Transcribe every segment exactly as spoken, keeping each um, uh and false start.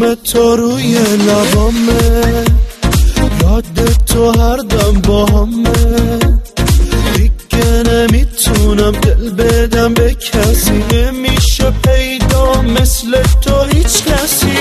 اسم تو روی لبامه، یاد تو هر دم با همه، دیگه نمیتونم دل بدم به کسی، نمیشه پیدا مثل تو هیچ کسی.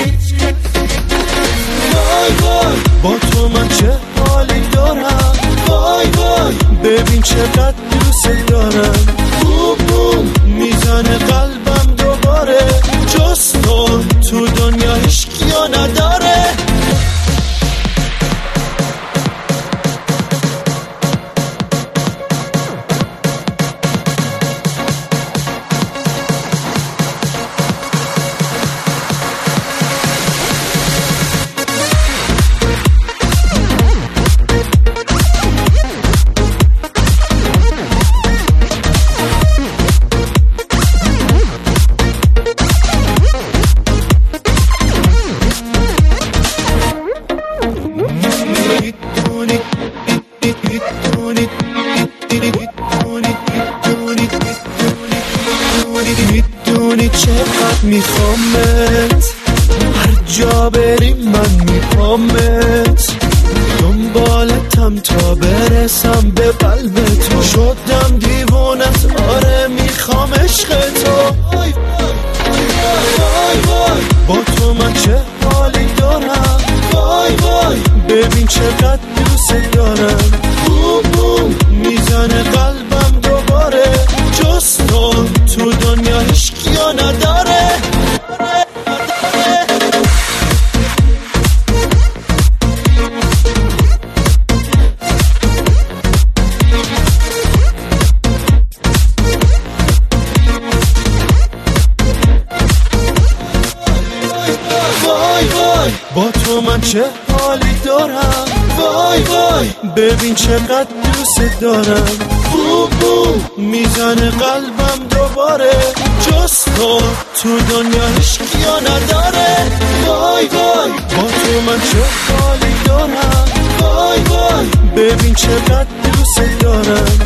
وای وای با تو من چه حالی دارم، وای وای ببین چقدر دوست دارم، بوم بوم میزنه قلبم دوباره، جز تو تو دنیا هیچ کیا نداره. میدونی چقدر میخوامت، هر جا بریم من میپامت، دنبالتم تا برسم به قلب تو، شدم دیوونت آره میخوام عشق تو. وای وای وای با تو من چه حالی دارم، وای وای ببین چقدر دوست دارم، بوم بوم میزنه قلبم دوباره، جز تو تو دنیا هیچ کیا نداره. وای وای با تو من چه حالی دارم، وای وای ببین چقدر دوست دارم، بوم بوم میزنه قلبم دوباره، جز تو تو دنیا هیچ کیا نداره. وای وای با تو من چه حالی دارم، وای وای ببین چقدر دوست دارم،